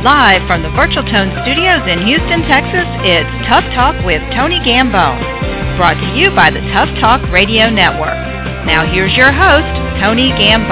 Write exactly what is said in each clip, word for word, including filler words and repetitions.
Live from the Virtual Tone Studios in Houston, Texas, it's Tough Talk with Tony Gambone, brought to you by the Tough Talk Radio Network. Now here's your host, Tony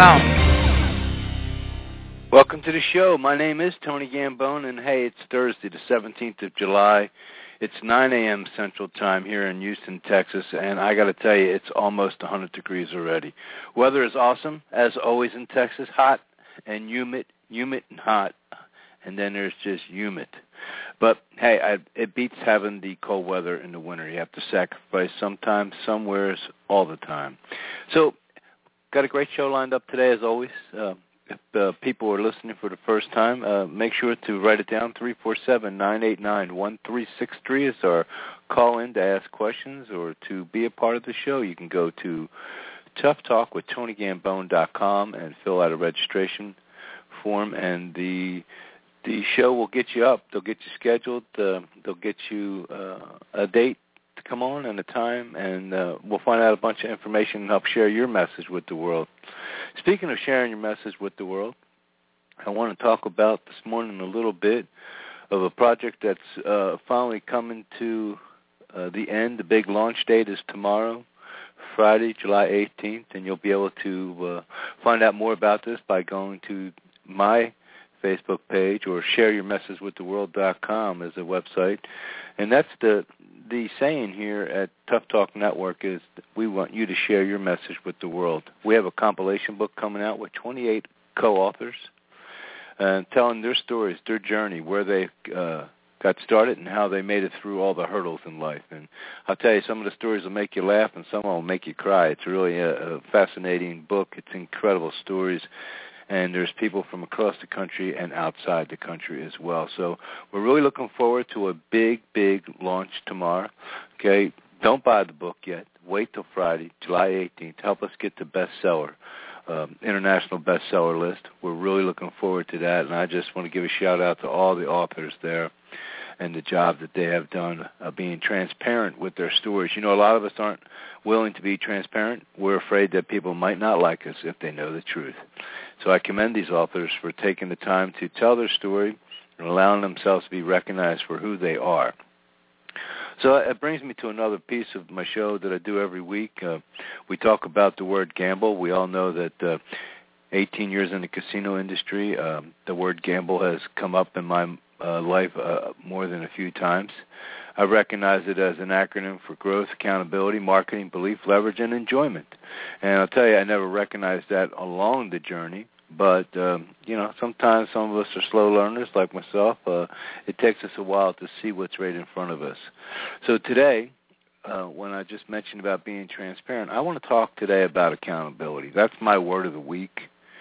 Gambone. Welcome to the show. My name is Tony Gambone, and hey, it's Thursday, the seventeenth of July. It's nine a.m. Central Time here in Houston, Texas, and I got to tell you, it's almost one hundred degrees already. Weather is awesome, as always in Texas, hot and humid, humid and hot. And then there's just humid. But, hey, I, it beats having the cold weather in the winter. You have to sacrifice sometimes, somewheres, all the time. So, got a great show lined up today, as always. Uh, if uh, people are listening for the first time, uh, make sure to write it down. three four seven, nine eight nine, one three six three is our call-in to ask questions or to be a part of the show. You can go to tough talk with tony gambone dot com and fill out a registration form, and the... The show will get you up. They'll get you scheduled. Uh, they'll get you uh, a date to come on and a time, and uh, we'll find out a bunch of information and help share your message with the world. Speaking of sharing your message with the world, I want to talk about this morning a little bit of a project that's uh, finally coming to uh, the end. The big launch date is tomorrow, Friday, July eighteenth, and you'll be able to uh, find out more about this by going to my Facebook page or share your message with the world dot com is a website. And that's the the saying here at Tough Talk Network is we want you to share your message with the world. We have a compilation book coming out with twenty-eight co-authors uh, telling their stories, their journey, where they uh, got started and how they made it through all the hurdles in life. And I'll tell you, some of the stories will make you laugh and some will make you cry. It's really a, a fascinating book. It's incredible stories. And there's people from across the country and outside the country as well. So we're really looking forward to a big, big launch tomorrow. Okay, don't buy the book yet. Wait till Friday, July eighteenth. Help us get the bestseller, um, international bestseller list. We're really looking forward to that, and I just want to give a shout-out to all the authors there and the job that they have done uh, being transparent with their stories. You know, a lot of us aren't willing to be transparent. We're afraid that people might not like us if they know the truth. So I commend these authors for taking the time to tell their story and allowing themselves to be recognized for who they are. So it brings me to another piece of my show that I do every week. Uh, we talk about the word gamble. We all know that uh, eighteen years in the casino industry, um, the word gamble has come up in my uh, life uh, more than a few times. I recognize it as an acronym for growth, accountability, marketing, belief, leverage, and enjoyment. And I'll tell you, I never recognized that along the journey. But, um, you know, sometimes some of us are slow learners like myself. Uh, it takes us a while to see what's right in front of us. So today, uh, when I just mentioned about being transparent, I want to talk today about accountability. That's my word of the week.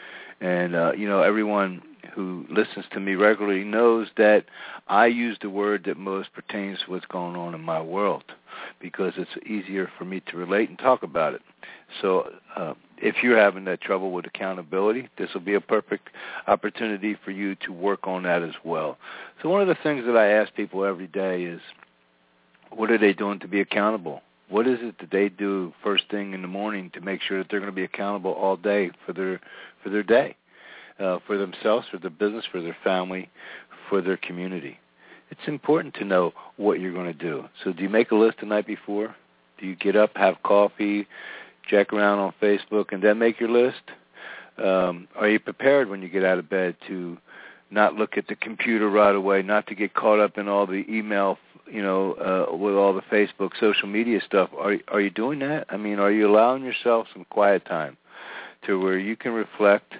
And, uh, you know, everyone who listens to me regularly knows that I use the word that most pertains to what's going on in my world because it's easier for me to relate and talk about it. So uh, if you're having that trouble with accountability, this will be a perfect opportunity for you to work on that as well. So one of the things that I ask people every day is, what are they doing to be accountable? What is it that they do first thing in the morning to make sure that they're going to be accountable all day for their for their day, uh, for themselves, for their business, for their family, for their community? It's important to know what you're going to do. So do you make a list the night before? Do you get up, have coffee, check around on Facebook, and then make your list? Um, are you prepared when you get out of bed to not look at the computer right away, not to get caught up in all the email, you know, uh, with all the Facebook, social media stuff? Are, are you doing that? I mean, are you allowing yourself some quiet time to where you can reflect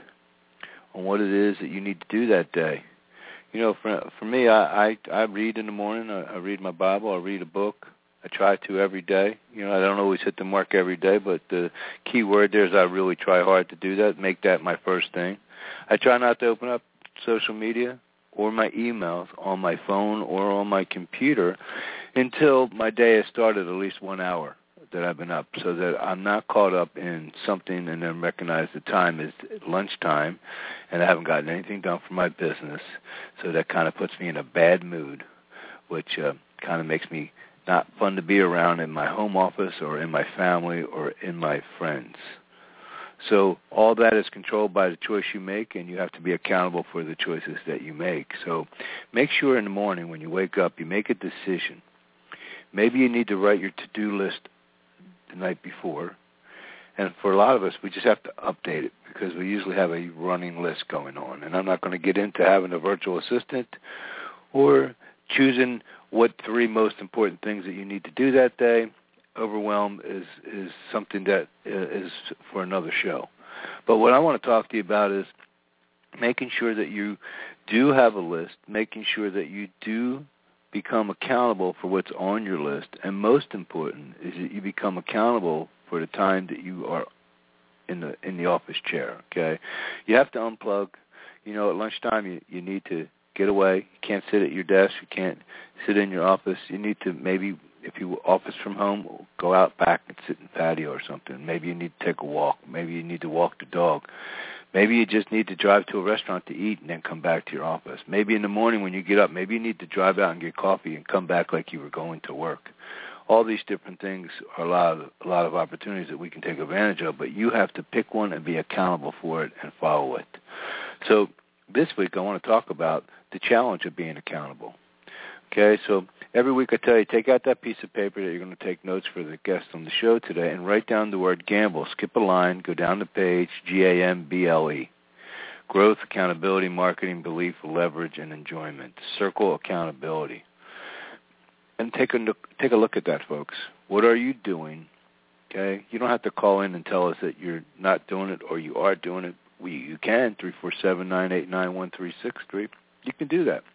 on what it is that you need to do that day? You know, for for me, I, I, I read in the morning. I, I read my Bible. I read a book. I try to every day. You know, I don't always hit the mark every day, but the key word there is I really try hard to do that, make that my first thing. I try not to open up social media or my emails on my phone or on my computer until my day has started, at least one hour that I've been up, so that I'm not caught up in something and then recognize the time is lunchtime and I haven't gotten anything done for my business. So that kind of puts me in a bad mood, which uh, kind of makes me not fun to be around in my home office or in my family or in my friends. So all that is controlled by the choice you make, and you have to be accountable for the choices that you make. So make sure in the morning when you wake up, you make a decision. Maybe you need to write your to-do list the night before. And for a lot of us, we just have to update it because we usually have a running list going on. And I'm not going to get into having a virtual assistant or choosing what three most important things that you need to do that day. Overwhelm is, is something that is for another show. But what I want to talk to you about is making sure that you do have a list, making sure that you do become accountable for what's on your list, and most important is that you become accountable for the time that you are in the in the office chair, okay? You have to unplug. You know, at lunchtime you, you need to get away. You can't sit at your desk. You can't sit in your office. You need to maybe, if you office from home, go out back and sit in the patio or something. Maybe you need to take a walk. Maybe you need to walk the dog. Maybe you just need to drive to a restaurant to eat and then come back to your office. Maybe in the morning when you get up, maybe you need to drive out and get coffee and come back like you were going to work. All these different things are a lot of, a lot of opportunities that we can take advantage of, but you have to pick one and be accountable for it and follow it. So this week I want to talk about the challenge of being accountable. Okay, so every week I tell you, take out that piece of paper that you're going to take notes for the guest on the show today and write down the word gamble. Skip a line, go down the page, G A M B L E. Growth, accountability, marketing, belief, leverage, and enjoyment. Circle accountability. And take a look, take a look at that, folks. What are you doing? Okay, you don't have to call in and tell us that you're not doing it or you are doing it. We, you can, three four seven, nine eight nine, one three six three. You can do that.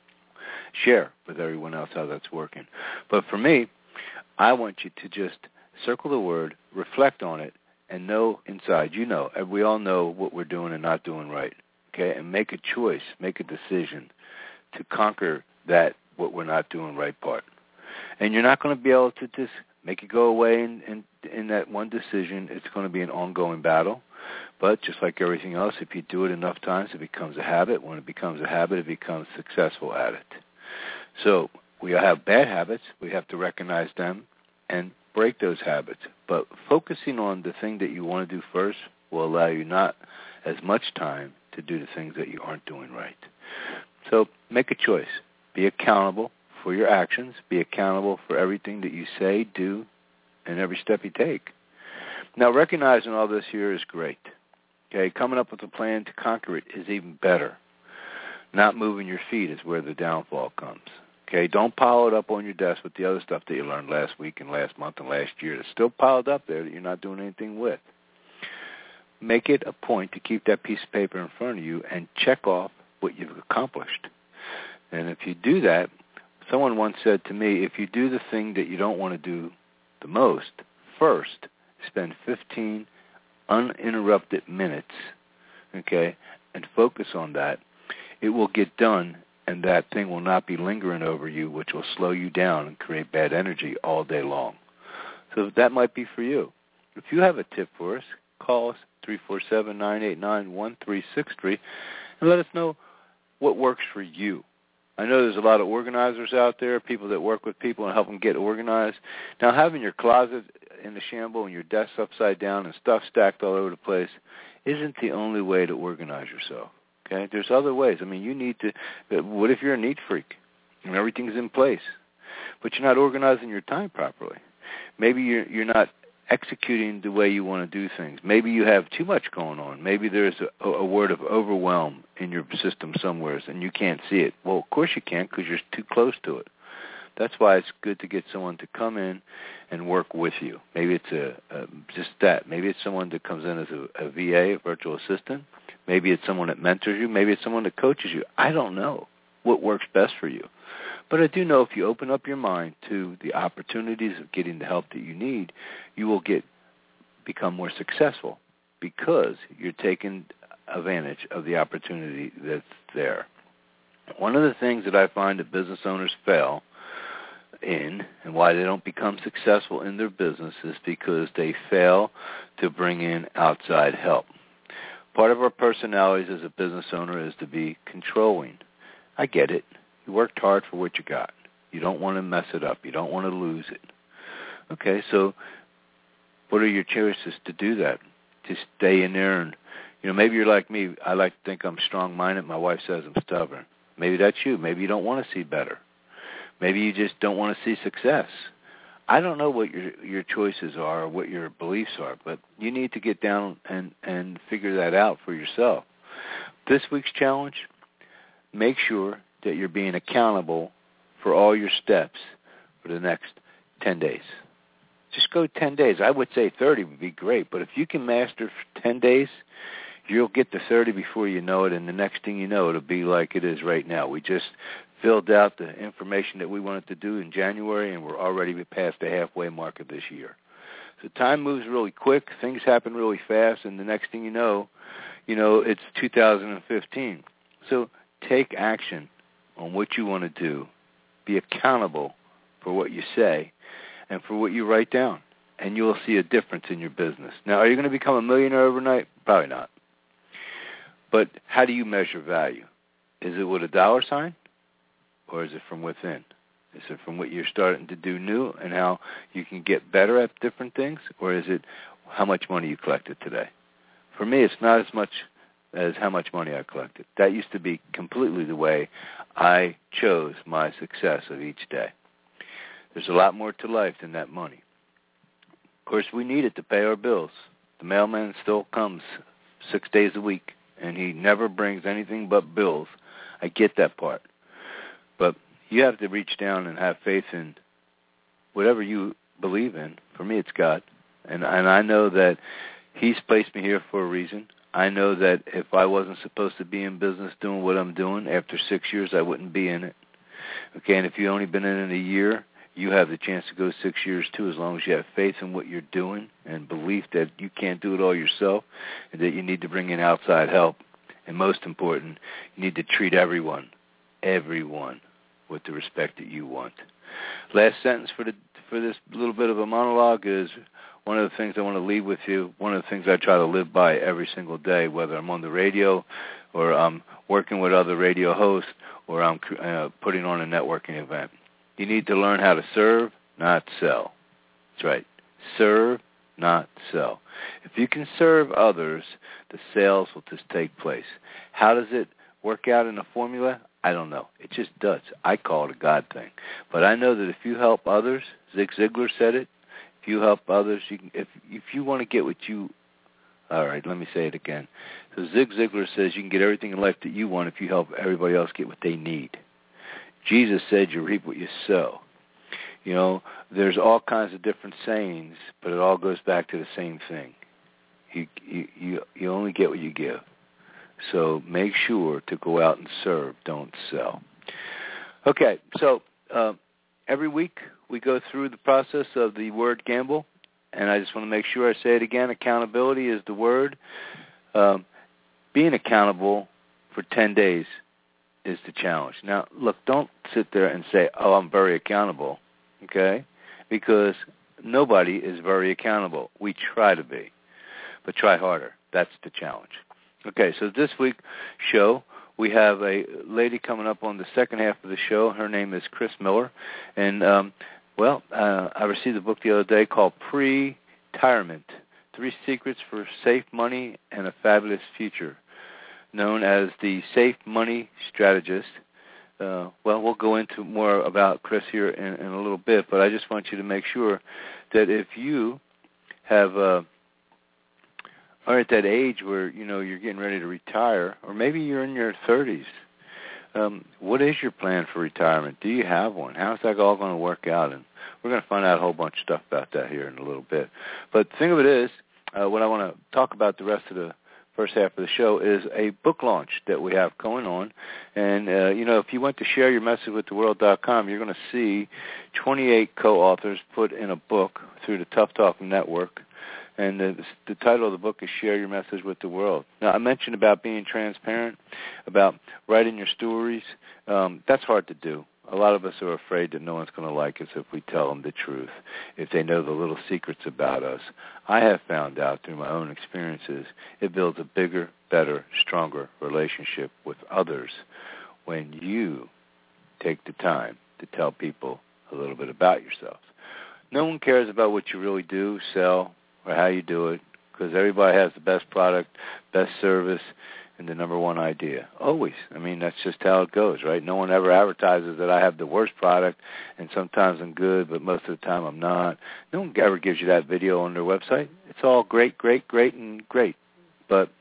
Share with everyone else how that's working. But for me, I want you to just circle the word, reflect on it, and know inside, you know, and we all know what we're doing and not doing right, okay? And make a choice, make a decision to conquer that what we're not doing right part. And you're not going to be able to just make it go away in, in, in that one decision. It's going to be an ongoing battle. But just like everything else, if you do it enough times, it becomes a habit. When it becomes a habit, it becomes successful at it. So we have bad habits. We have to recognize them and break those habits. But focusing on the thing that you want to do first will allow you not as much time to do the things that you aren't doing right. So make a choice. Be accountable for your actions. Be accountable for everything that you say, do, and every step you take. Now, recognizing all this here is great. Okay, coming up with a plan to conquer it is even better. Not moving your feet is where the downfall comes. Okay, don't pile it up on your desk with the other stuff that you learned last week and last month and last year that's still piled up there that you're not doing anything with. Make it a point to keep that piece of paper in front of you and check off what you've accomplished. And if you do that, someone once said to me, if you do the thing that you don't want to do the most first, spend fifteen uninterrupted minutes, okay, and focus on that, it will get done, and that thing will not be lingering over you, which will slow you down and create bad energy all day long. So that might be for you. If you have a tip for us, call us, three four seven, nine eight nine, one three six three, and let us know what works for you. I know there's a lot of organizers out there, people that work with people and help them get organized. Now, having your closet in the shambles and your desk upside down and stuff stacked all over the place isn't the only way to organize yourself. Okay, there's other ways. I mean, you need to. What if you're a neat freak and everything's in place, but you're not organizing your time properly? Maybe you're you're not executing the way you want to do things. Maybe you have too much going on. Maybe there's a, a word of overwhelm in your system somewhere and you can't see it. Well, of course you can't because you're too close to it. That's why it's good to get someone to come in and work with you. Maybe it's a, a just that. Maybe it's someone that comes in as a, a V A, a virtual assistant. Maybe it's someone that mentors you. Maybe it's someone that coaches you. I don't know what works best for you. But I do know if you open up your mind to the opportunities of getting the help that you need, you will get become more successful because you're taking advantage of the opportunity that's there. One of the things that I find that business owners fail in and why they don't become successful in their business is because they fail to bring in outside help. Part of our personalities as a business owner is to be controlling. I get it. You worked hard for what you got. You don't want to mess it up. You don't want to lose it. Okay, so what are your choices to do that? to stay in there. And, you know, maybe you're like me. I like to think I'm strong-minded. My wife says I'm stubborn. Maybe that's you. Maybe you don't want to see better. Maybe you just don't want to see success. I don't know what your your choices are or what your beliefs are, but you need to get down and, and figure that out for yourself. This week's challenge, make sure that you're being accountable for all your steps for the next ten days. Just go ten days. I would say thirty would be great, but if you can master ten days, you'll get to thirty before you know it, and the next thing you know, it'll be like it is right now. We just filled out the information that we wanted to do in January, and we're already past the halfway mark of this year. So time moves really quick. Things happen really fast, and the next thing you know, you know, it's two thousand fifteen. So take action on what you want to do. Be accountable for what you say and for what you write down, and you'll see a difference in your business. Now, are you going to become a millionaire overnight? Probably not. But how do you measure value? Is it with a dollar sign, or is it from within? Is it from what you're starting to do new and how you can get better at different things, or is it how much money you collected today? For me, it's not as much as how much money I collected. That used to be completely the way I chose my success of each day. There's a lot more to life than that money. Of course, we need it to pay our bills. The mailman still comes six days a week, and he never brings anything but bills. I get that part. But you have to reach down and have faith in whatever you believe in. For me, it's God. And, and I know that He's placed me here for a reason. I know that if I wasn't supposed to be in business doing what I'm doing, after six years, I wouldn't be in it. Okay, and if you've only been in it a year, you have the chance to go six years too, as long as you have faith in what you're doing and belief that you can't do it all yourself and that you need to bring in outside help. And most important, you need to treat everyone, everyone, with the respect that you want. Last sentence for the for this little bit of a monologue is one of the things I want to leave with you, one of the things I try to live by every single day, whether I'm on the radio or I'm working with other radio hosts or I'm uh, putting on a networking event. You need to learn how to serve, not sell. That's right. Serve, not sell. If you can serve others, the sales will just take place. How does it work out in a formula? I don't know. It just does. I call it a God thing. But I know that if you help others, Zig Ziglar said it, if you help others, you can, if if you want to get what you, all right, let me say it again. So Zig Ziglar says you can get everything in life that you want if you help everybody else get what they need. Jesus said you reap what you sow. You know, there's all kinds of different sayings, but it all goes back to the same thing. You you you, you only get what you give. So make sure to go out and serve, don't sell. Okay, so uh, every week we go through the process of the word gamble, and I just want to make sure I say it again. Accountability is the word. Um, being accountable for ten days is the challenge. Now, look, don't sit there and say, oh, I'm very accountable, okay? Because nobody is very accountable. We try to be, but try harder. That's the challenge. Okay, so this week's show, we have a lady coming up on the second half of the show. Her name is Chris Miller. And, um, well, uh, I received a book the other day called Pre-Tirement, Three Secrets for Safe Money and a Fabulous Future, known as the Safe Money Strategist. Uh, well, we'll go into more about Chris here in, in a little bit, but I just want you to make sure that if you have uh, are at that age where, you know, you're getting ready to retire, or maybe you're in your thirties, um, what is your plan for retirement? Do you have one? How's that all going to work out? And we're going to find out a whole bunch of stuff about that here in a little bit. But the thing of it is, uh, what I want to talk about the rest of the first half of the show is a book launch that we have going on. And, uh, you know, if you went to share your message with the world dot com, you're going to see twenty-eight co-authors put in a book through the Tough Talk Network. And the, the title of the book is Share Your Message with the World. Now, I mentioned about being transparent, about writing your stories. Um, that's hard to do. A lot of us are afraid that no one's going to like us if we tell them the truth, if they know the little secrets about us. I have found out through my own experiences it builds a bigger, better, stronger relationship with others when you take the time to tell people a little bit about yourselves. No one cares about what you really do, sell, or how you do it, because everybody has the best product, best service, and the number one idea. Always. I mean, that's just how it goes, right? No one ever advertises that I have the worst product, and sometimes I'm good, but most of the time I'm not. No one ever gives you that video on their website. It's all great, great, great, and great. But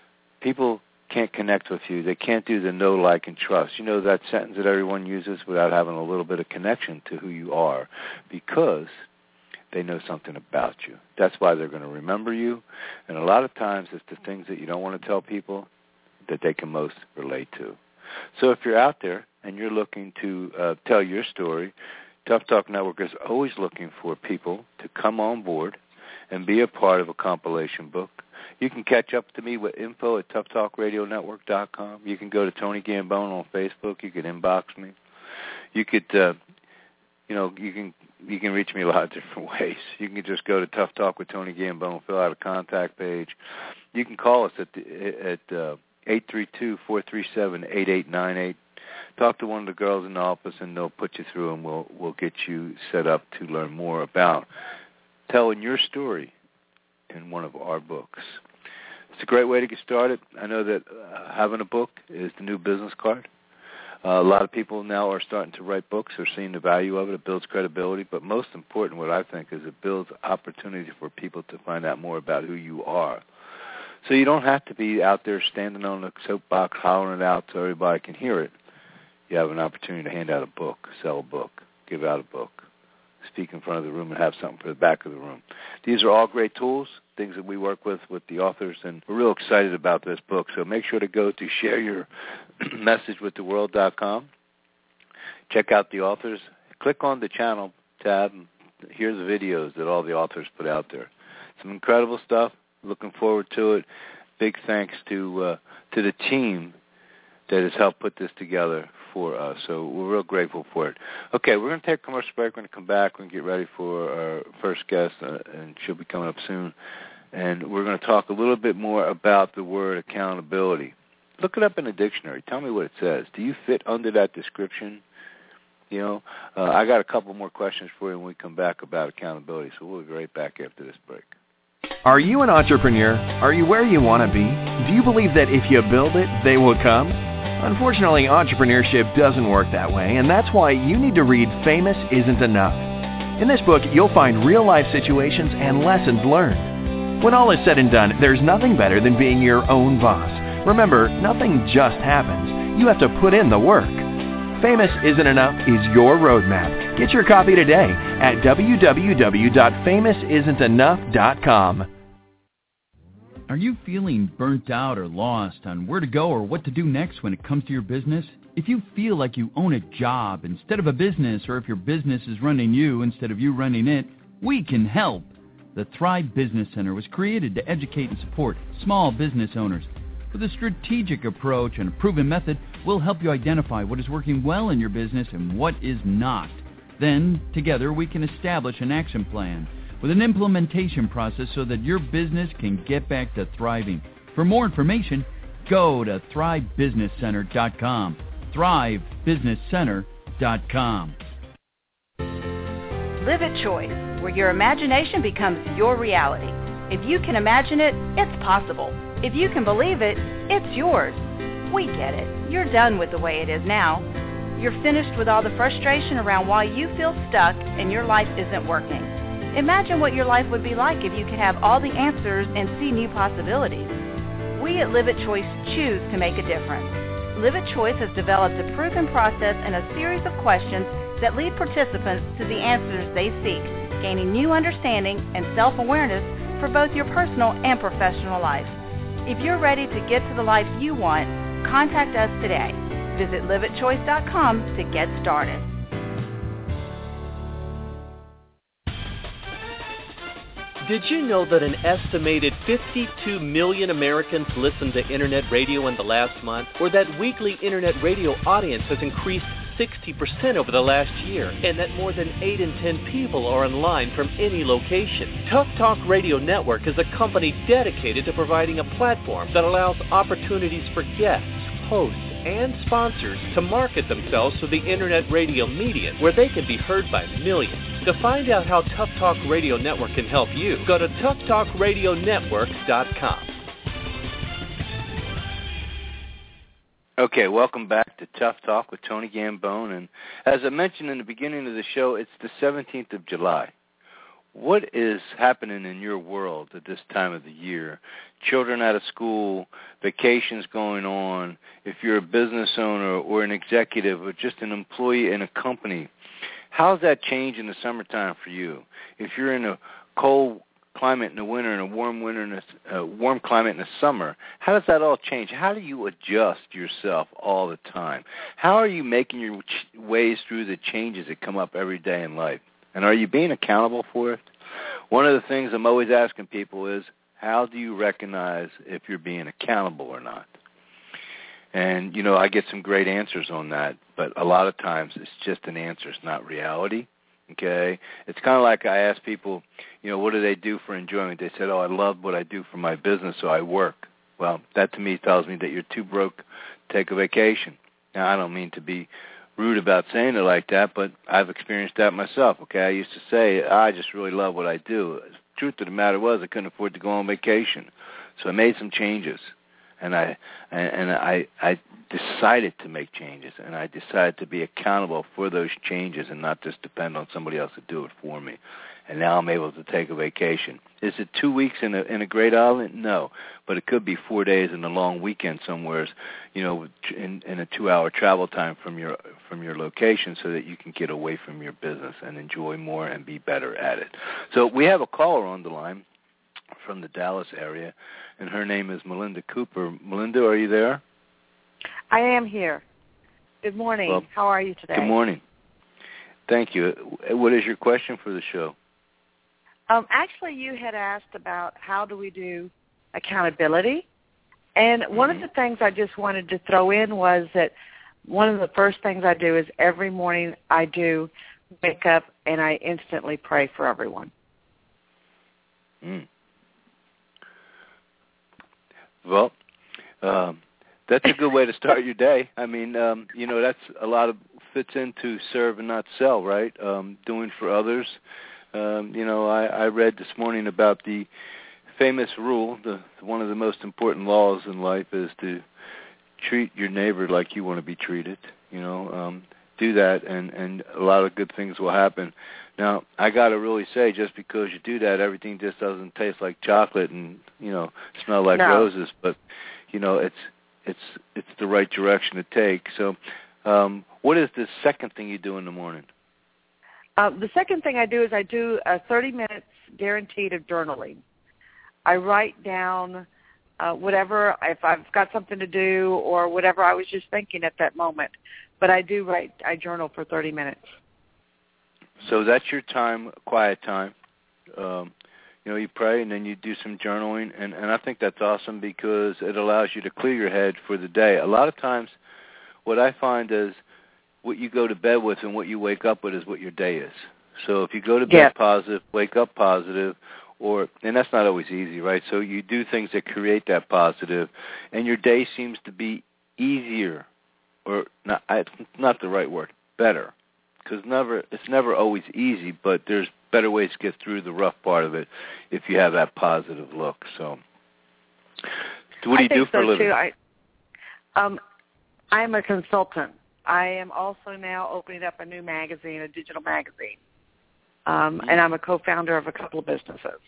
people can't connect with you. They can't do the know, like, and trust. You know that sentence that everyone uses without having a little bit of connection to who you are, because they know something about you. That's why they're going to remember you. And a lot of times it's the things that you don't want to tell people that they can most relate to. So if you're out there and you're looking to uh, tell your story, Tough Talk Network is always looking for people to come on board and be a part of a compilation book. You can catch up to me with info at tough talk radio network dot com. You can go to Tony Gambone on Facebook. You can inbox me. You could, uh, you know, you can you can reach me a lot of different ways. You can just go to Tough Talk with Tony Gambone, fill out a contact page. You can call us at the, at uh, eight three two, four three seven, eight eight nine eight. Talk to one of the girls in the office, and they'll put you through, and we'll we'll get you set up to learn more about telling your story in one of our books. It's a great way to get started. I know that uh, having a book is the new business card. Uh, a lot of people now are starting to write books. They're seeing the value of it. It builds credibility. But most important, what I think, is it builds opportunity for people to find out more about who you are. So you don't have to be out there standing on the soapbox hollering it out so everybody can hear it. You have an opportunity to hand out a book, sell a book, give out a book, speak in front of the room, and have something for the back of the room. These are all great tools, things that we work with with the authors, and we're real excited about this book. So make sure to go to share your message with the world dot com. Check out the authors. Click on the channel tab and hear the videos that all the authors put out there. Some incredible stuff. Looking forward to it. Big thanks to uh, to the team that has helped put this together for us. So we're real grateful for it. Okay, we're going to take a commercial break. We're going to come back. We're going to get ready for our first guest, uh, and she'll be coming up soon. And we're going to talk a little bit more about the word accountability. Look it up in the dictionary. Tell me what it says. Do you fit under that description? You know, uh, I got a couple more questions for you when we come back about accountability. So we'll be right back after this break. Are you an entrepreneur? Are you where you want to be? Do you believe that if you build it, they will come? Unfortunately, entrepreneurship doesn't work that way, and that's why you need to read Famous Isn't Enough. In this book, you'll find real-life situations and lessons learned. When all is said and done, there's nothing better than being your own boss. Remember, nothing just happens. You have to put in the work. Famous Isn't Enough is your roadmap. Get your copy today at w w w dot famous isn't enough dot com. Are you feeling burnt out or lost on where to go or what to do next when it comes to your business? If you feel like you own a job instead of a business, or if your business is running you instead of you running it, we can help. The Thrive Business Center was created to educate and support small business owners. With a strategic approach and a proven method, we'll help you identify what is working well in your business and what is not. Then, together, we can establish an action plan with an implementation process so that your business can get back to thriving. For more information, go to thrive business center dot com. thrive business center dot com. Live at Choice, where your imagination becomes your reality. If you can imagine it, it's possible. If you can believe it, it's yours. We get it. You're done with the way it is now. You're finished with all the frustration around why you feel stuck and your life isn't working. Imagine what your life would be like if you could have all the answers and see new possibilities. We at Live at Choice choose to make a difference. Live at Choice has developed a proven process and a series of questions that lead participants to the answers they seek, gaining new understanding and self-awareness for both your personal and professional life. If you're ready to get to the life you want, contact us today. Visit live at choice dot com to get started. Did you know that an estimated fifty-two million Americans listened to Internet radio in the last month, or that weekly Internet radio audience has increased sixty percent over the last year, and that more than eight in ten people are online from any location? Tough Talk Radio Network is a company dedicated to providing a platform that allows opportunities for guests, hosts, and sponsors to market themselves to the Internet radio medium where they can be heard by millions. To find out how Tough Talk Radio Network can help you, go to tough talk radio network dot com. Okay, welcome back to Tough Talk with Tony Gambone. And as I mentioned in the beginning of the show, it's the seventeenth of July. What is happening in your world at this time of the year? Children out of school, vacations going on, if you're a business owner or an executive or just an employee in a company, how's that change in the summertime for you? If you're in a cold climate in the winter and a warm winter and a uh, warm climate in the summer, how does that all change? How do you adjust yourself all the time? How are you making your ch- ways through the changes that come up every day in life? And are you being accountable for it? One of the things I'm always asking people is, how do you recognize if you're being accountable or not? And, you know, I get some great answers on that, but a lot of times it's just an answer. It's not reality. Okay, it's kind of like I ask people, you know, what do they do for enjoyment? They said, oh, I love what I do for my business, so I work. Well, that to me tells me that you're too broke to take a vacation. Now, I don't mean to be rude about saying it like that, but I've experienced that myself. Okay, I used to say, I just really love what I do. The truth of the matter was I couldn't afford to go on vacation, so I made some changes. And I and I I decided to make changes, and I decided to be accountable for those changes and not just depend on somebody else to do it for me. And now I'm able to take a vacation. Is it two weeks in a in a great island? No, but it could be four days in a long weekend somewhere, you know, in, in a two-hour travel time from your from your location, so that you can get away from your business and enjoy more and be better at it. So we have a caller on the line from the Dallas area, and her name is Melinda Cooper. Melinda, are you there? I am here. Good morning. Well, how are you today? Good morning. Thank you. What is your question for the show? Um, actually, you had asked about how do we do accountability, and one mm-hmm. of the things I just wanted to throw in was that one of the first things I do is every morning I do wake up and I instantly pray for everyone. Mm. Well, um, that's a good way to start your day. I mean, um, you know, that's a lot of fits into serve and not sell, right? Um, doing for others. Um, you know, I, I read this morning about the famous rule, the one of the most important laws in life is to treat your neighbor like you want to be treated. You know, um, do that, and, and a lot of good things will happen. Now, I got to really say, just because you do that, everything just doesn't taste like chocolate and, you know, smell like no. roses. But, you know, it's it's it's the right direction to take. So um, what is the second thing you do in the morning? Uh, the second thing I do is I do uh, thirty minutes guaranteed of journaling. I write down uh, whatever, if I've got something to do or whatever I was just thinking at that moment. But I do write, I journal for thirty minutes. So that's your time, quiet time. Um, you know, you pray and then you do some journaling, and, and I think that's awesome because it allows you to clear your head for the day. A lot of times what I find is what you go to bed with and what you wake up with is what your day is. So if you go to bed yeah. positive, wake up positive, or and that's not always easy, right? So you do things that create that positive, and your day seems to be easier, or not, it's not the right word, better. Because never, it's never always easy, but there's better ways to get through the rough part of it if you have that positive look. So, so what do you I do think for so a living? Too. I, um, I'm a consultant. I am also now opening up a new magazine, a digital magazine, um, mm-hmm. and I'm a co-founder of a couple of businesses.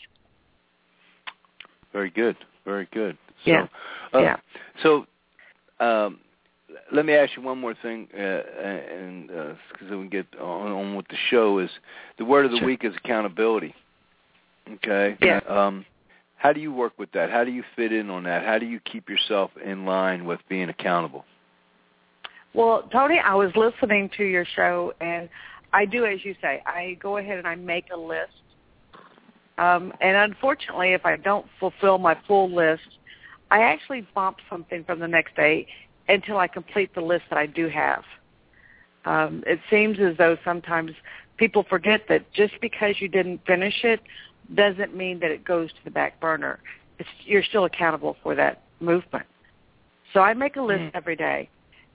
Very good, very good. So, yeah, uh, yeah. So, um, let me ask you one more thing, uh, and because uh, we can get on, on with the show, is the word of the sure. week is accountability. Okay? Yeah. Um, how do you work with that? How do you fit in on that? How do you keep yourself in line with being accountable? Well, Tony, I was listening to your show, and I do, as you say, I go ahead and I make a list. Um, and unfortunately, if I don't fulfill my full list, I actually bump something from the next day until I complete the list that I do have. Um, it seems as though sometimes people forget that just because you didn't finish it doesn't mean that it goes to the back burner. It's, you're still accountable for that movement. So I make a list mm. every day,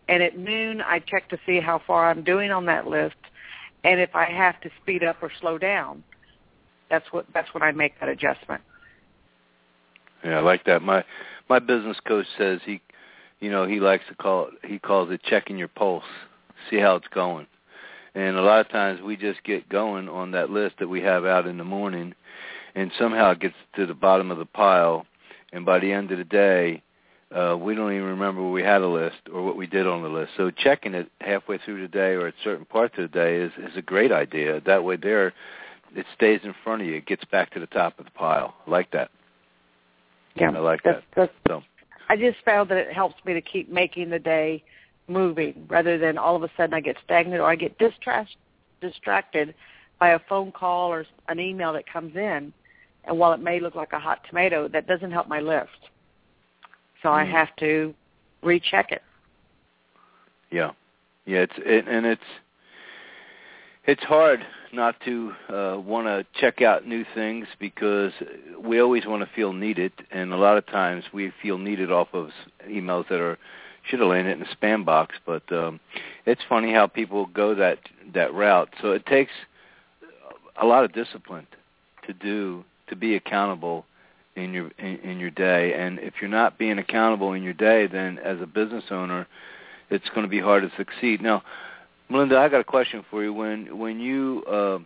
And at noon, I check to see how far I'm doing on that list, and if I have to speed up or slow down, that's what that's when I make that adjustment. Yeah, I like that. My my business coach says he, you know, he likes to call it, he calls it checking your pulse, see how it's going. And a lot of times we just get going on that list that we have out in the morning, and somehow it gets to the bottom of the pile, and by the end of the day, uh, we don't even remember we had a list or what we did on the list. So checking it halfway through the day or at certain parts of the day is, is a great idea. That way there, it stays in front of you. It gets back to the top of the pile. I like that. Yeah, I like that's, that. That's, so. I just found that it helps me to keep making the day moving rather than all of a sudden I get stagnant or I get distract, distracted by a phone call or an email that comes in. And while it may look like a hot tomato, that doesn't help my list. So mm. I have to recheck it. Yeah. Yeah, it's it, and it's it's hard not to uh, want to check out new things because we always want to feel needed, and a lot of times we feel needed off of emails that are should have landed in a spam box. But um, it's funny how people go that that route. So it takes a lot of discipline to do to be accountable in your in, in your day. And if you're not being accountable in your day, then as a business owner, it's going to be hard to succeed. Now, Melinda, I got a question for you. When when you uh,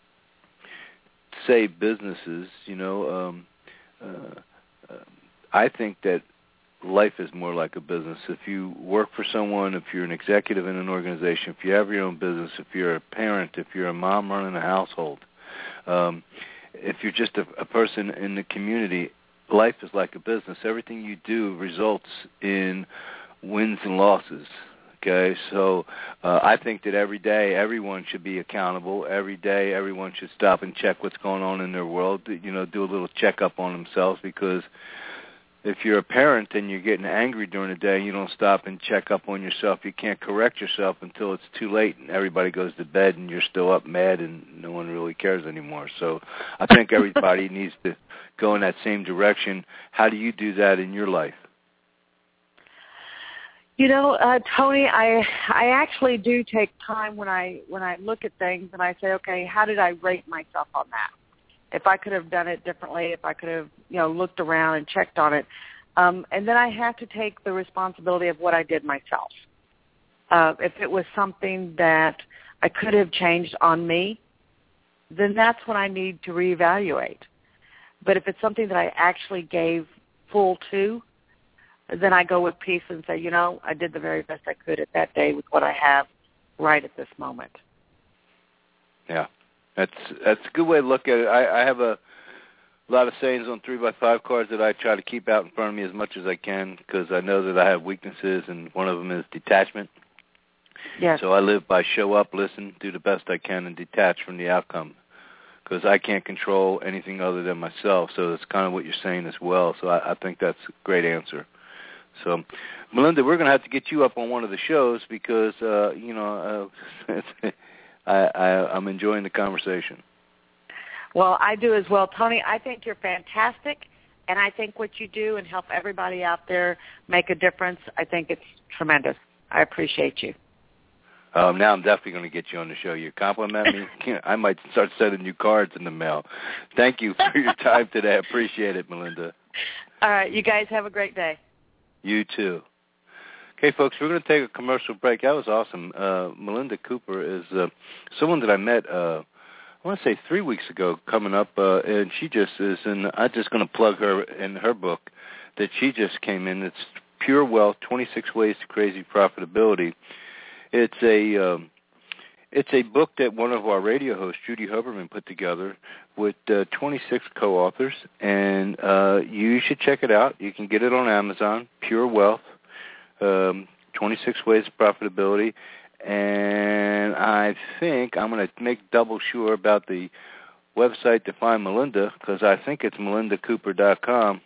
say businesses, you know, um, uh, uh, I think that life is more like a business. If you work for someone, if you're an executive in an organization, if you have your own business, if you're a parent, if you're a mom running a household, um, if you're just a, a person in the community, life is like a business. Everything you do results in wins and losses. Okay, so uh, I think that every day everyone should be accountable. Every day everyone should stop and check what's going on in their world. You know, do a little checkup on themselves, because if you're a parent and you're getting angry during the day, you don't stop and check up on yourself. You can't correct yourself until it's too late and everybody goes to bed and you're still up mad and no one really cares anymore. So I think everybody needs to go in that same direction. How do you do that in your life? You know, uh, Tony, I I actually do take time when I when I look at things and I say, okay, how did I rate myself on that? If I could have done it differently, if I could have, you know, looked around and checked on it. Um, and then I have to take the responsibility of what I did myself. Uh, if it was something that I could have changed on me, then that's when I need to reevaluate. But if it's something that I actually gave full to, then I go with peace and say, you know, I did the very best I could at that day with what I have right at this moment. Yeah. That's that's a good way to look at it. I, I have a lot of sayings on three by five cards that I try to keep out in front of me as much as I can, because I know that I have weaknesses, and one of them is detachment. Yes. So I live by show up, listen, do the best I can, and detach from the outcome, because I can't control anything other than myself. So that's kind of what you're saying as well. So I, I think that's a great answer. So, Melinda, we're going to have to get you up on one of the shows because, uh, you know, uh, I, I, I'm enjoying the conversation. Well, I do as well. Tony, I think you're fantastic, and I think what you do and help everybody out there make a difference, I think it's tremendous. I appreciate you. Um, now I'm definitely going to get you on the show. You compliment me, I might start sending you cards in the mail. Thank you for your time today. I appreciate it, Melinda. All right. You guys have a great day. You too. Okay, folks, we're going to take a commercial break. That was awesome. Uh, Melinda Cooper is uh, someone that I met, uh, I want to say three weeks ago coming up, uh, and she just is in, I'm just going to plug her in her book that she just came in. It's Pure Wealth, twenty-six Ways to Crazy Profitability. It's a um, it's a book that one of our radio hosts, Judy Huberman, put together with uh, twenty-six co-authors, and uh, you should check it out. You can get it on Amazon, Pure Wealth, um, twenty-six Ways of Profitability, and I think I'm going to make double sure about the website to find Melinda, because I think it's melinda cooper dot com.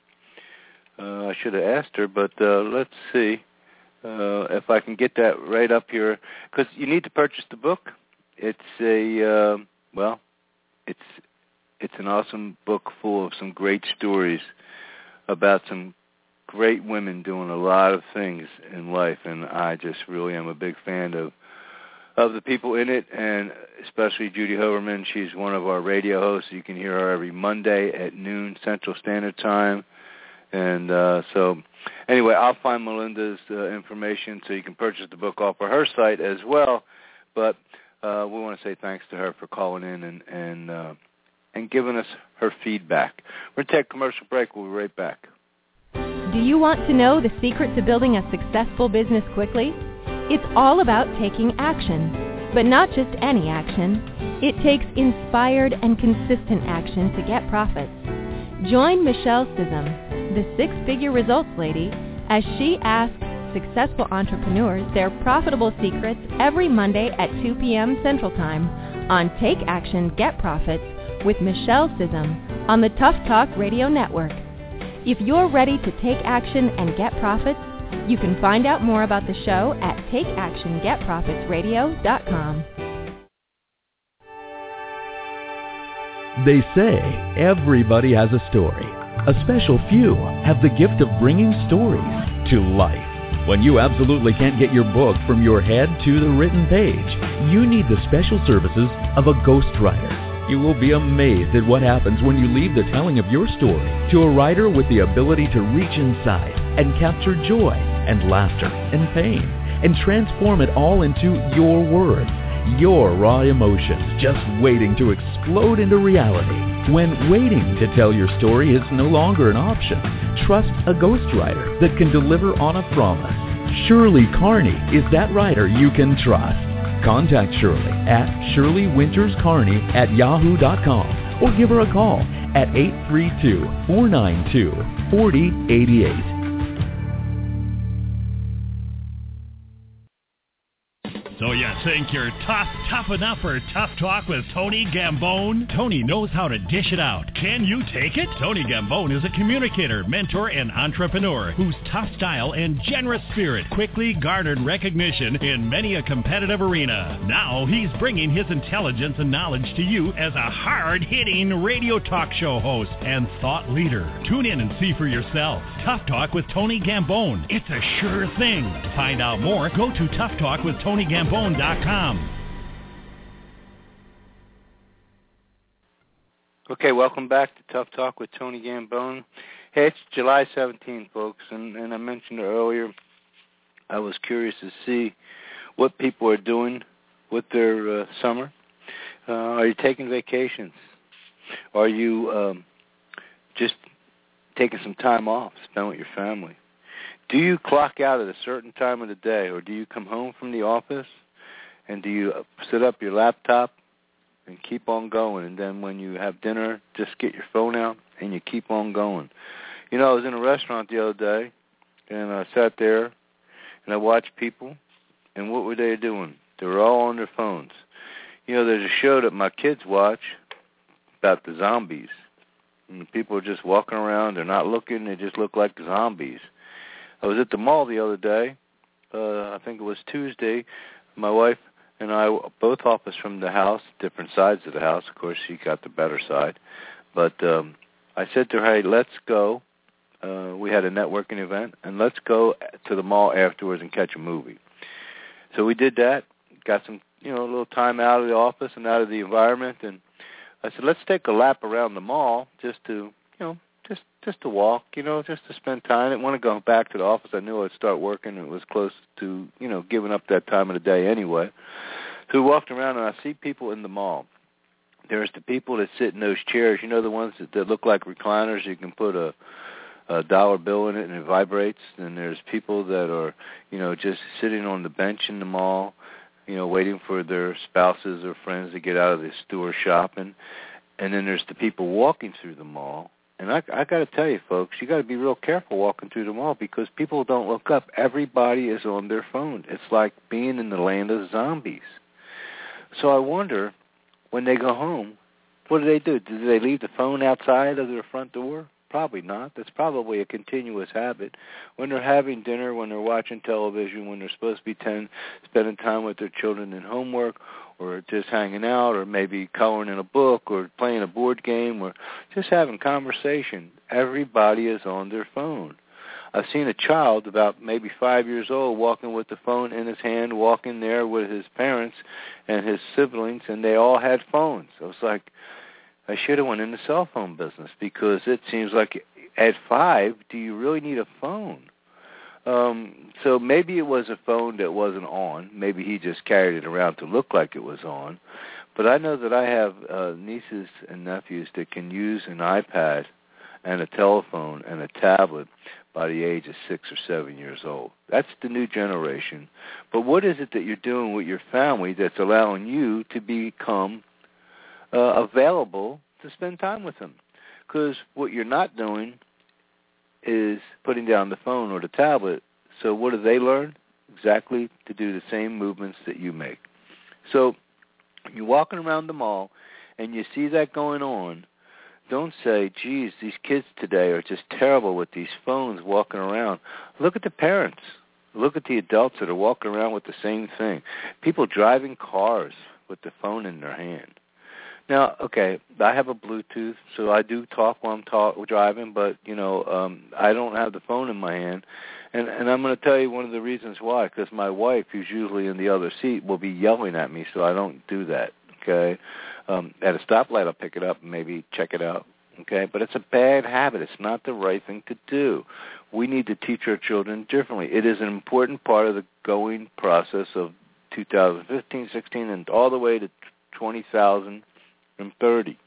Uh, I should have asked her, but uh, let's see. Uh, if I can get that right up here, because you need to purchase the book. It's a uh, well, it's it's an awesome book full of some great stories about some great women doing a lot of things in life, and I just really am a big fan of of the people in it, and especially Judy Hoverman. She's one of our radio hosts. You can hear her every Monday at noon Central Standard Time. And uh, so anyway, I'll find Melinda's uh, information so you can purchase the book off of her site as well. But uh, we want to say thanks to her for calling in and and, uh, and giving us her feedback. We're going to take a commercial break. We'll be right back. Do you want to know the secret to building a successful business quickly? It's all about taking action, but not just any action. It takes inspired and consistent action to get profits. Join Michelle Sissom, the six-figure results lady, as she asks successful entrepreneurs their profitable secrets every Monday at two p.m. Central Time on Take Action, Get Profits with Michelle Sissom on the Tough Talk Radio Network. If you're ready to take action and get profits, you can find out more about the show at take action get profits radio dot com. They say everybody has a story. A special few have the gift of bringing stories to life. When you absolutely can't get your book from your head to the written page, you need the special services of a ghostwriter. You will be amazed at what happens when you leave the telling of your story to a writer with the ability to reach inside and capture joy and laughter and pain and transform it all into your words, your raw emotions, just waiting to explode into reality. When waiting to tell your story is no longer an option, trust a ghostwriter that can deliver on a promise. Shirley Carney is that writer you can trust. Contact Shirley at shirley winters carney at yahoo dot com or give her a call at eight three two, four nine two, four zero eight eight. So you think you're tough, tough enough for Tough Talk with Tony Gambone? Tony knows how to dish it out. Can you take it? Tony Gambone is a communicator, mentor, and entrepreneur whose tough style and generous spirit quickly garnered recognition in many a competitive arena. Now he's bringing his intelligence and knowledge to you as a hard-hitting radio talk show host and thought leader. Tune in and see for yourself. Tough Talk with Tony Gambone. It's a sure thing. To find out more, go to tough talk with tony gambone dot com. Okay, welcome back to Tough Talk with Tony Gambone. Hey, it's July seventeenth, folks, and, and I mentioned earlier I was curious to see what people are doing with their uh, summer. Uh, are you taking vacations? Are you um, just taking some time off, spend with your family? Do you clock out at a certain time of the day, or do you come home from the office and do you set up your laptop and keep on going, and then when you have dinner, just get your phone out and you keep on going? You know, I was in a restaurant the other day, and I sat there, and I watched people, and what were they doing? They were all on their phones. You know, there's a show that my kids watch about the zombies, and people are just walking around. They're not looking. They just look like zombies. I was at the mall the other day. Uh, I think it was Tuesday. My wife and I both office from the house, different sides of the house. Of course, she got the better side. But um, I said to her, hey, let's go. Uh, we had a networking event, and let's go to the mall afterwards and catch a movie. So we did that, got some, you know, a little time out of the office and out of the environment. And I said, let's take a lap around the mall just to, you know, Just just to walk, you know, just to spend time. I didn't want to go back to the office. I knew I'd start working. It was close to, you know, giving up that time of the day anyway. So we walked around, and I see people in the mall. There's the people that sit in those chairs, you know, the ones that, that look like recliners. You can put a, a dollar bill in it, and it vibrates. And there's people that are, you know, just sitting on the bench in the mall, you know, waiting for their spouses or friends to get out of the store shopping. And then there's the people walking through the mall. And I, I got to tell you, folks, you got to be real careful walking through the mall because people don't look up. Everybody is on their phone. It's like being in the land of zombies. So I wonder, when they go home, what do they do? Do they leave the phone outside of their front door? Probably not. That's probably a continuous habit. When they're having dinner, when they're watching television, when they're supposed to be ten, spending time with their children in homework, or just hanging out, or maybe coloring in a book, or playing a board game, or just having conversation, everybody is on their phone. I've seen a child about maybe five years old walking with the phone in his hand, walking there with his parents and his siblings, and they all had phones. I was like, I should have went in the cell phone business, because it seems like at five, do you really need a phone? Um, so maybe it was a phone that wasn't on. Maybe he just carried it around to look like it was on. But I know that I have uh, nieces and nephews that can use an iPad and a telephone and a tablet by the age of six or seven years old. That's the new generation. But what is it that you're doing with your family that's allowing you to become uh, available to spend time with them? Because what you're not doing is putting down the phone or the tablet. So what do they learn? Exactly to do the same movements that you make. So you're walking around the mall and you see that going on, don't say, geez, these kids today are just terrible with these phones walking around. Look at the parents. Look at the adults that are walking around with the same thing. People driving cars with the phone in their hand. Now, okay, I have a Bluetooth, so I do talk while I'm talk, driving, but, you know, um, I don't have the phone in my hand. And, and I'm going to tell you one of the reasons why, because my wife, who's usually in the other seat, will be yelling at me, so I don't do that, okay? Um, at a stoplight, I'll pick it up and maybe check it out, okay? But it's a bad habit. It's not the right thing to do. We need to teach our children differently. It is an important part of the going process of two thousand fifteen, sixteen, and all the way to twenty thousand thirty.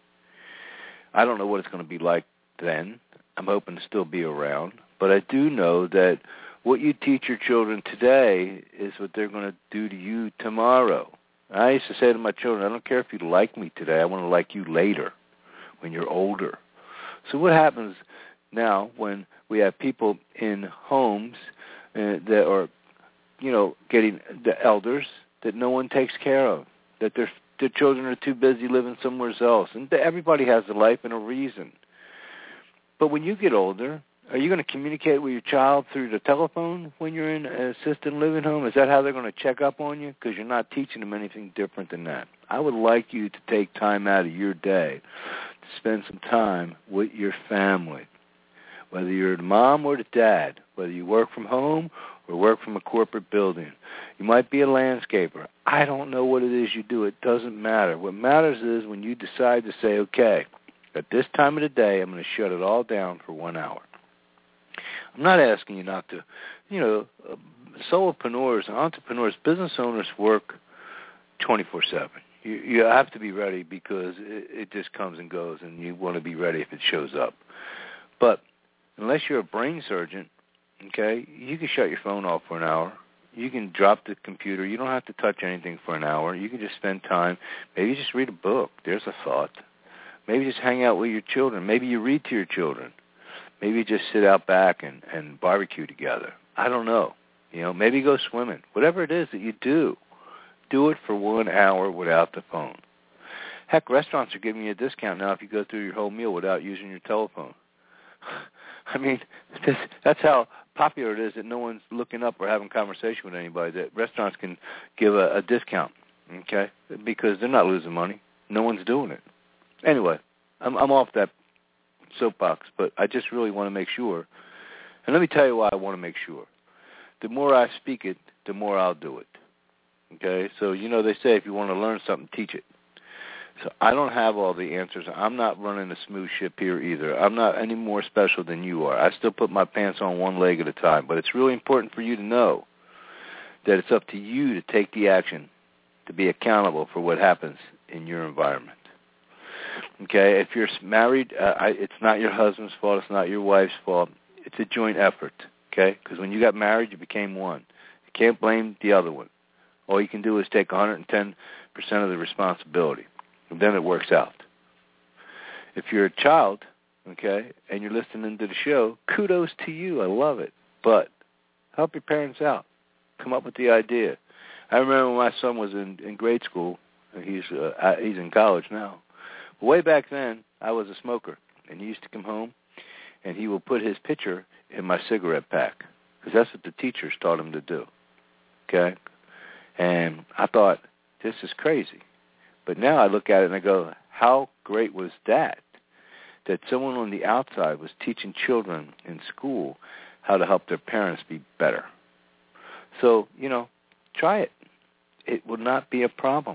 I don't know what it's going to be like then. I'm hoping to still be around. But I do know that what you teach your children today is what they're going to do to you tomorrow. I used to say to my children, I don't care if you like me today. I want to like you later when you're older. So what happens now when we have people in homes uh, that are, you know, getting the elders that no one takes care of, that their their children are too busy living somewhere else, and everybody has a life and a reason. But when you get older, are you going to communicate with your child through the telephone when you're in an assisted living home? Is that how they're going to check up on you? Because you're not teaching them anything different than that. I would like you to take time out of your day to spend some time with your family, whether you're the mom or the dad, whether you work from home or work from a corporate building. You might be a landscaper. I don't know what it is you do. It doesn't matter. What matters is when you decide to say, okay, at this time of the day, I'm going to shut it all down for one hour. I'm not asking you not to, you know, uh, solopreneurs and entrepreneurs, business owners work twenty-four seven. You, you have to be ready because it, it just comes and goes, and you want to be ready if it shows up. But unless you're a brain surgeon, okay, you can shut your phone off for an hour. You can drop the computer. You don't have to touch anything for an hour. You can just spend time. Maybe just read a book. There's a thought. Maybe just hang out with your children. Maybe you read to your children. Maybe you just sit out back and, and barbecue together. I don't know. You know, maybe go swimming. Whatever it is that you do, do it for one hour without the phone. Heck, restaurants are giving you a discount now if you go through your whole meal without using your telephone. I mean, this, that's how popular it is that no one's looking up or having conversation with anybody, that restaurants can give a, a discount, okay, because they're not losing money. No one's doing it. Anyway, I'm, I'm off that soapbox, but I just really want to make sure. And let me tell you why I want to make sure. The more I speak it, the more I'll do it. Okay? So, you know, they say if you want to learn something, teach it. So I don't have all the answers. I'm not running a smooth ship here either. I'm not any more special than you are. I still put my pants on one leg at a time. But it's really important for you to know that it's up to you to take the action, to be accountable for what happens in your environment. Okay, if you're married, uh, I, it's not your husband's fault. It's not your wife's fault. It's a joint effort, okay? Because when you got married, you became one. You can't blame the other one. All you can do is take one hundred ten percent of the responsibility, and then it works out. If you're a child, okay, and you're listening to the show, kudos to you. I love it. But help your parents out. Come up with the idea. I remember when my son was in, in grade school. He's uh, he's in college now. Way back then, I was a smoker, and he used to come home, and he would put his pitcher in my cigarette pack, because that's what the teachers taught him to do, okay? And I thought, this is crazy. But now I look at it and I go, how great was that, that someone on the outside was teaching children in school how to help their parents be better. So, you know, try it. It will not be a problem.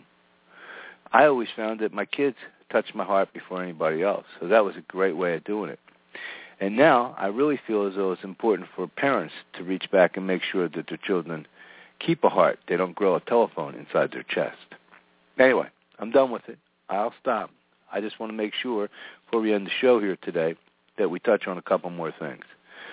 I always found that my kids touched my heart before anybody else, so that was a great way of doing it. And now I really feel as though it's important for parents to reach back and make sure that their children keep a heart. They don't grow a telephone inside their chest. Anyway, I'm done with it. I'll stop. I just want to make sure, before we end the show here today, that we touch on a couple more things.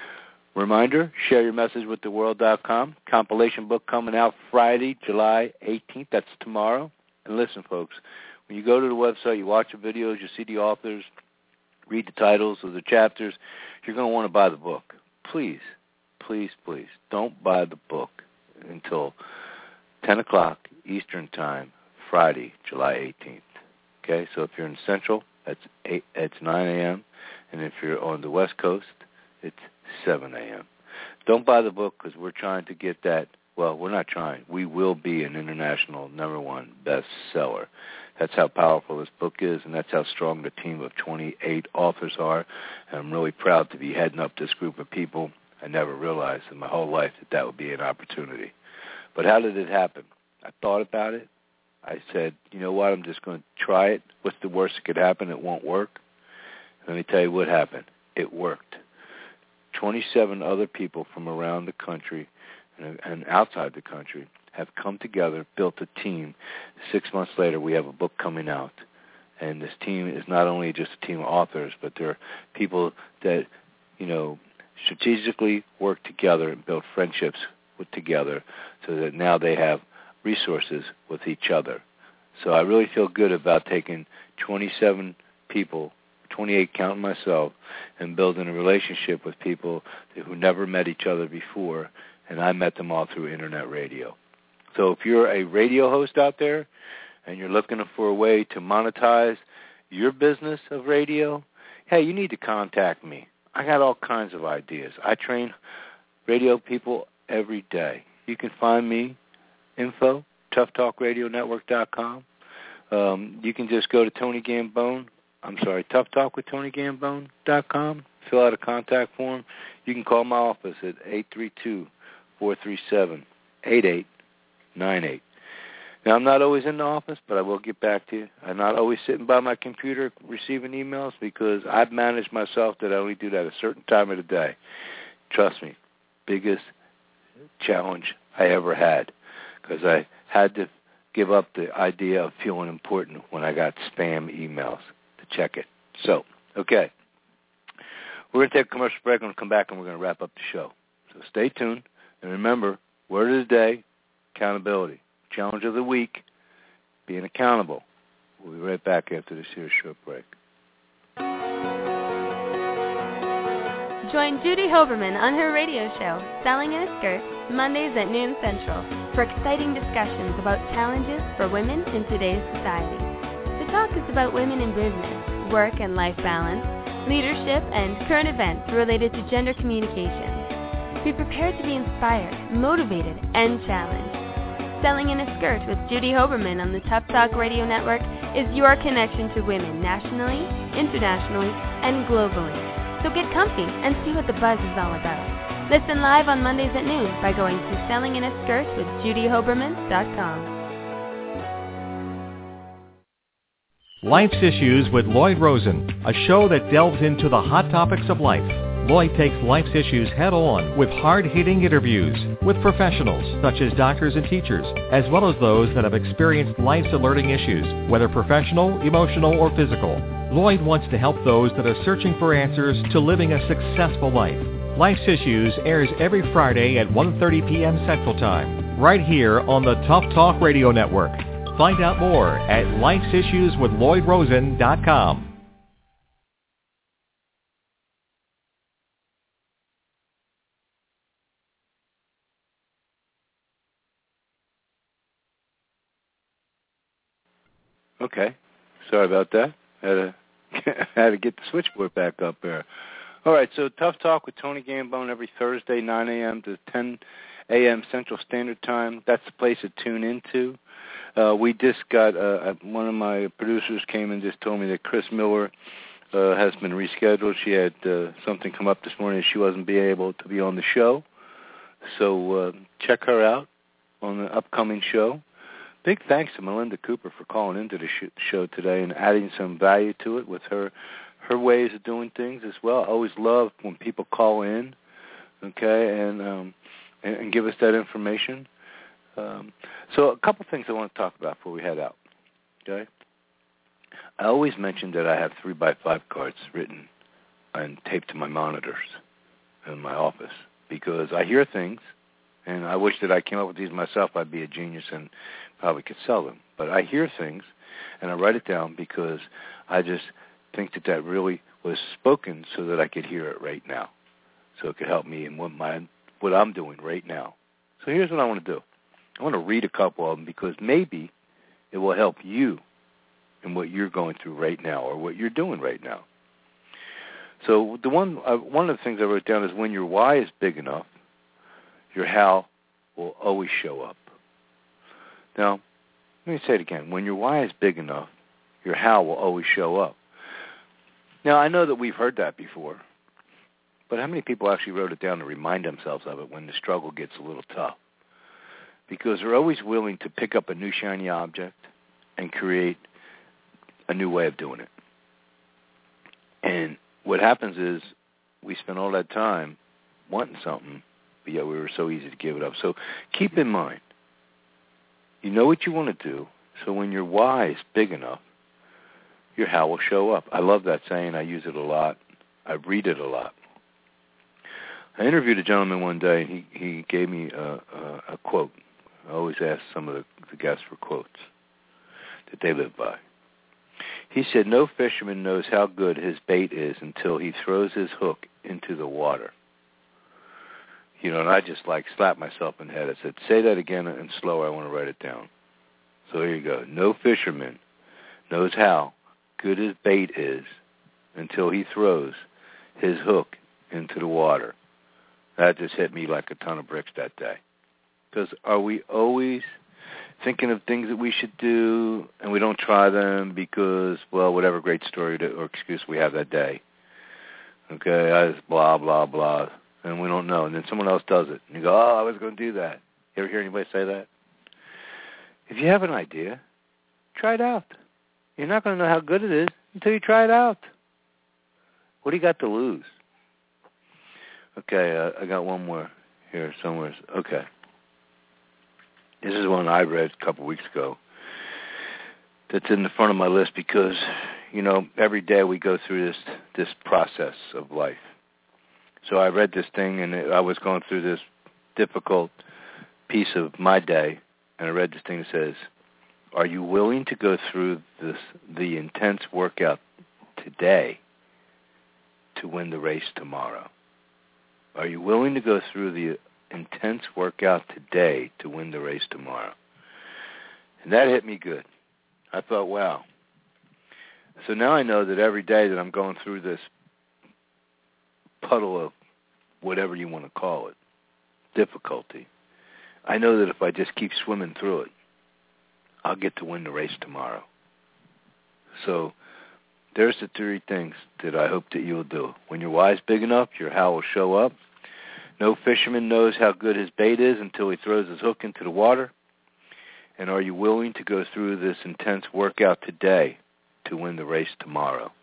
Reminder, share your message with the world dot com. Compilation book coming out Friday, July eighteenth. That's tomorrow. And listen, folks, when you go to the website, you watch the videos, you see the authors, read the titles of the chapters, you're going to want to buy the book. Please, please, please, don't buy the book until ten o'clock Eastern Time, Friday, July eighteenth. Okay, so if you're in Central, that's eight, it's nine a.m., and if you're on the West Coast, it's seven a.m. Don't buy the book because we're trying to get that. Well, we're not trying. We will be an international number one bestseller. That's how powerful this book is, and that's how strong the team of twenty-eight authors are. And I'm really proud to be heading up this group of people. I never realized in my whole life that that would be an opportunity. But how did it happen? I thought about it. I said, you know what, I'm just going to try it. What's the worst that could happen? It won't work. Let me tell you what happened. It worked. twenty-seven other people from around the country and, and outside the country have come together, built a team. Six months later, we have a book coming out. And this team is not only just a team of authors, but they're people that, you know, strategically work together and build friendships with together so that now they have resources with each other. So I really feel good about taking twenty-seven people, twenty-eight counting myself, and building a relationship with people who never met each other before, and I met them all through internet radio. So if you're a radio host out there and you're looking for a way to monetize your business of radio, hey, you need to contact me. I got all kinds of ideas. I train radio people every day. You can find me, info, tough talk radio network dot com. Um, you can just go to Tony Gambone. I'm sorry, tough talk with Tony Gambone dot com. Fill out a contact form. You can call my office at eight three two, four three seven, eight eight nine eight. Now, I'm not always in the office, but I will get back to you. I'm not always sitting by my computer receiving emails because I've managed myself that I only do that a certain time of the day. Trust me, biggest challenge I ever had because I had to give up the idea of feeling important when I got spam emails to check it. So, okay. We're going to take a commercial break. We're going to come back and we're going to wrap up the show. So stay tuned. And remember, word of the day, accountability. Challenge of the week, being accountable. We'll be right back after this here short break. Join Judy Hoberman on her radio show, Selling in a Skirt, Mondays at noon Central, for exciting discussions about challenges for women in today's society. The talk is about women in business, work and life balance, leadership, and current events related to gender communication. Be prepared to be inspired, motivated, and challenged. Selling in a Skirt with Judy Hoberman on the Tough Talk Radio Network is your connection to women nationally, internationally, and globally. So get comfy and see what the buzz is all about. Listen live on Mondays at noon by going to selling in a skirt with judy hoberman dot com. Life's Issues with Lloyd Rosen, a show that delves into the hot topics of life. Lloyd takes life's issues head-on with hard-hitting interviews with professionals such as doctors and teachers, as well as those that have experienced life's alerting issues, whether professional, emotional, or physical. Lloyd wants to help those that are searching for answers to living a successful life. Life's Issues airs every Friday at one thirty p.m. Central Time, right here on the Tough Talk Radio Network. Find out more at lifes issues with lloyd rosen dot com. Okay, sorry about that. Had to, had to get the switchboard back up there. All right, so Tough Talk with Tony Gambone every Thursday, nine a.m. to ten a.m. Central Standard Time. That's the place to tune into. Uh, we just got, uh, one of my producers came and just told me that Chris Miller uh, has been rescheduled. She had uh, something come up this morning. She wasn't be able to be on the show. So uh, check her out on the upcoming show. Big thanks to Melinda Cooper for calling into the sh- show today and adding some value to it with her her ways of doing things as well. I always love when people call in, okay, and um, and, and give us that information. Um, so a couple things I want to talk about before we head out, okay? I always mention that I have three by five cards written and taped to my monitors in my office because I hear things, and I wish that I came up with these myself. I'd be a genius and probably could sell them. But I hear things, and I write it down because I just think that that really was spoken so that I could hear it right now, so it could help me in what my what I'm doing right now. So here's what I want to do. I want to read a couple of them because maybe it will help you in what you're going through right now or what you're doing right now. So the one uh, one of the things I wrote down is when your why is big enough, your how will always show up. Now, let me say it again. When your why is big enough, your how will always show up. Now, I know that we've heard that before, but how many people actually wrote it down to remind themselves of it when the struggle gets a little tough? Because they're always willing to pick up a new shiny object and create a new way of doing it. And what happens is we spend all that time wanting something, but yet we were so easy to give it up. So keep in mind, you know what you want to do, so when your why is big enough, your how will show up. I love that saying. I use it a lot. I read it a lot. I interviewed a gentleman one day, and he, he gave me a, a, a quote. I always ask some of the, the guests for quotes that they live by. He said, no fisherman knows how good his bait is until he throws his hook into the water. You know, and I just like slapped myself in the head. I said, say that again and slower. I want to write it down. So here you go. No fisherman knows how good his bait is until he throws his hook into the water. That just hit me like a ton of bricks that day. Because are we always thinking of things that we should do and we don't try them because, well, whatever great story to, or excuse we have that day. Okay, I just blah, blah, blah, and we don't know. And then someone else does it. And you go, oh, I was going to do that. You ever hear anybody say that? If you have an idea, try it out. You're not going to know how good it is until you try it out. What do you got to lose? Okay, uh, I got one more here somewhere. Okay. This is one I read a couple weeks ago that's in the front of my list because, you know, every day we go through this this process of life. So I read this thing, and it, I was going through this difficult piece of my day, and I read this thing that says, are you willing to go through this the intense workout today to win the race tomorrow? Are you willing to go through the intense workout today to win the race tomorrow? And that hit me good. I thought, wow. So now I know that every day that I'm going through this puddle of whatever you want to call it, difficulty, I know that if I just keep swimming through it, I'll get to win the race tomorrow. So there's the three things that I hope that you will do. When your why is big enough, your how will show up. No fisherman knows how good his bait is until he throws his hook into the water. And are you willing to go through this intense workout today to win the race tomorrow?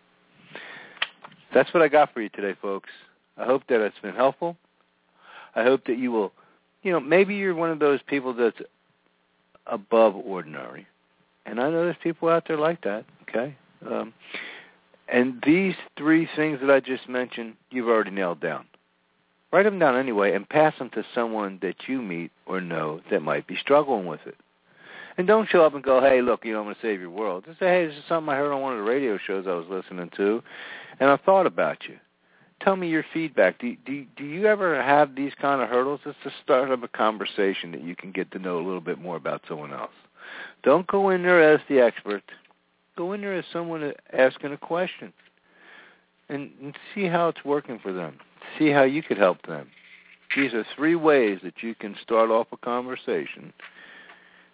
That's what I got for you today, folks. I hope that it's been helpful. I hope that you will, you know, maybe you're one of those people that's above ordinary. And I know there's people out there like that, okay? Um, and these three things that I just mentioned, you've already nailed down. Write them down anyway and pass them to someone that you meet or know that might be struggling with it. And don't show up and go, hey, look, you know, I'm going to save your world. Just say, hey, this is something I heard on one of the radio shows I was listening to, and I thought about you. Tell me your feedback. Do, do, do you ever have these kind of hurdles? It's the start of a conversation that you can get to know a little bit more about someone else. Don't go in there as the expert. Go in there as someone asking a question and, and see how it's working for them. See how you could help them. These are three ways that you can start off a conversation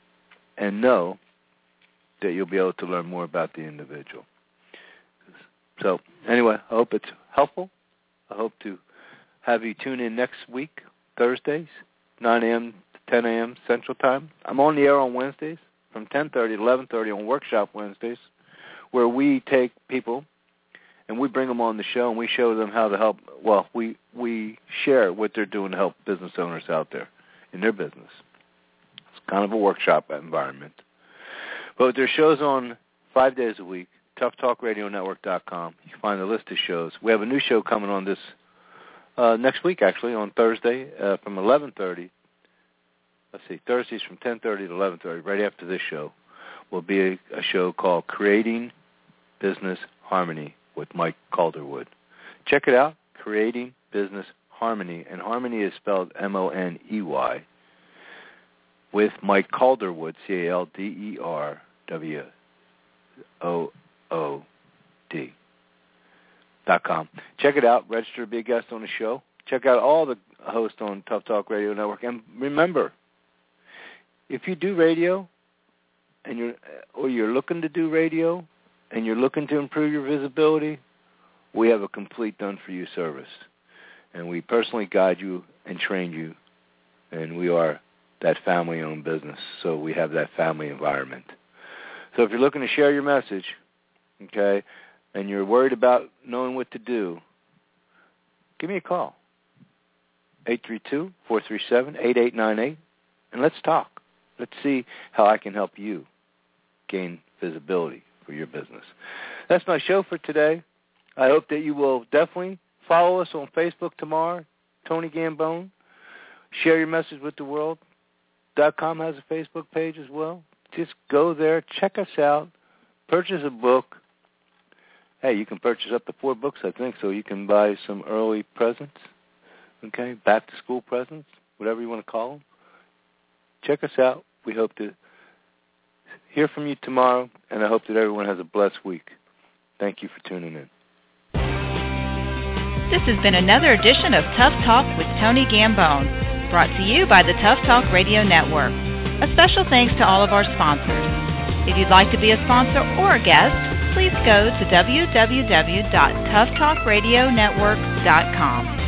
and know that you'll be able to learn more about the individual. So anyway, I hope it's helpful. I hope to have you tune in next week, Thursdays, nine a.m. to ten a.m. Central Time. I'm on the air on Wednesdays from ten thirty to eleven thirty on Workshop Wednesdays, where we take people and we bring them on the show and we show them how to help. Well, we, we share what they're doing to help business owners out there in their business. It's kind of a workshop environment. But their shows on five days a week, tough talk radio network dot com. You can find the list of shows. We have a new show coming on this uh, next week, actually, on Thursday uh, from eleven thirty. Let's see, Thursdays from ten thirty to eleven thirty, right after this show, will be a, a show called Creating Business Harmony with Mike Calderwood. Check it out, Creating Business Harmony, and Harmony is spelled M O N E Y, with Mike Calderwood, C A L D E R W O O D dot com. Check it out. Register to be a guest on the show. Check out all the hosts on Tough Talk Radio Network. And remember, if you do radio, and you're or you're looking to do radio, and you're looking to improve your visibility, we have a complete done-for-you service. And we personally guide you and train you, and we are that family-owned business, so we have that family environment. So if you're looking to share your message, okay, and you're worried about knowing what to do, give me a call, eight three two, four three seven, eight eight nine eight, and let's talk. Let's see how I can help you gain visibility for your business. That's my show for today. I hope that you will definitely follow us on Facebook tomorrow, Tony Gambone. Share your message with the world. .com has a Facebook page as well. Just go there, check us out, purchase a book. Hey, you can purchase up to four books, I think, so you can buy some early presents, okay, back-to-school presents, whatever you want to call them. Check us out. We hope to hear from you tomorrow, and I hope that everyone has a blessed week. Thank you for tuning in. This has been another edition of Tough Talk with Tony Gambone, brought to you by the Tough Talk Radio Network. A special thanks to all of our sponsors. If you'd like to be a sponsor or a guest, please go to w w w dot tough talk radio network dot com.